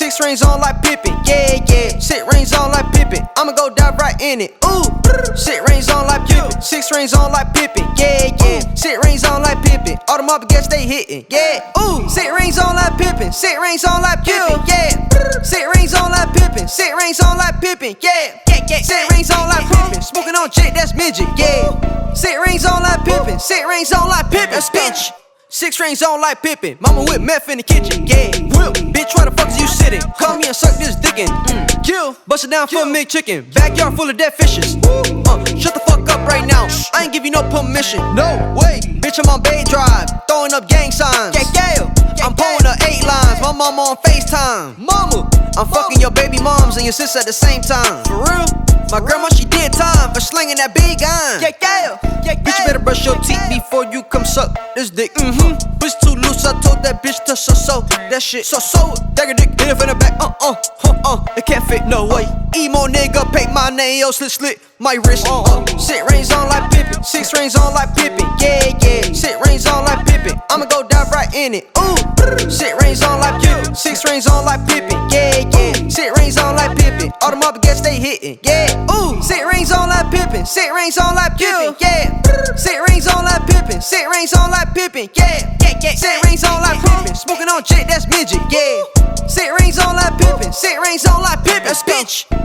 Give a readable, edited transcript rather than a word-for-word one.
Six rings on like Pippin, yeah, yeah. Six rings on like Pippin, I'ma go dive right in it. Ooh, six rings on like Pippin, six rings on like Pippin, yeah, yeah. Six rings on like Pippin, all them up against they hitting, yeah. Ooh, six rings on like Pippin, six rings on like Pippin, yeah. Six rings on like Pippin, six rings on like Pippin, yeah. Six rings on like Pippin, smoking on shit that's midget, yeah. Six rings on like Pippin, six rings on like Pippin, that's bitch. Six rings on like Pippin, mama with meth in the kitchen, yeah. Whip, bitch, why the fuck is you sitting? Come here and suck this dick in. Kill, bust it down for a McChicken. Backyard full of dead fishes. Shut the fuck up right now. I ain't give you no permission. No way, bitch, I'm on Bay Drive, throwing up gang signs. Yeah. I'm pulling the 8 lines. My mama on FaceTime. Mama, I'm fucking your baby moms and your sis at the same time. For real? My grandma, she did time for slinging that big gun. Bitch, you better brush your teeth before you come suck this dick. Bitch too loose, I told that bitch to so that shit. So dagger dick, hit it in the back. It can't fit, no way. Emo nigga, paint my nails, slit my wrist. Six rings on like Pippin, six rings on like Pippin, yeah, yeah. Six rings on like Pippin, I'ma go dive right in it. Ooh, six rings on like Pippin, six rings on like Pippin, yeah, yeah. Six rings on like Pippin, all them up against they hitting, yeah. Ooh, six rings on like Pippin, six rings on like Pippin, yeah. Six rings on like Pippin, six rings on like Pippin, yeah. Six rings on like Pippin, smoking on shit that's midget, yeah. Six rings on like Pippin, six rings on like Pippin, that's bitch.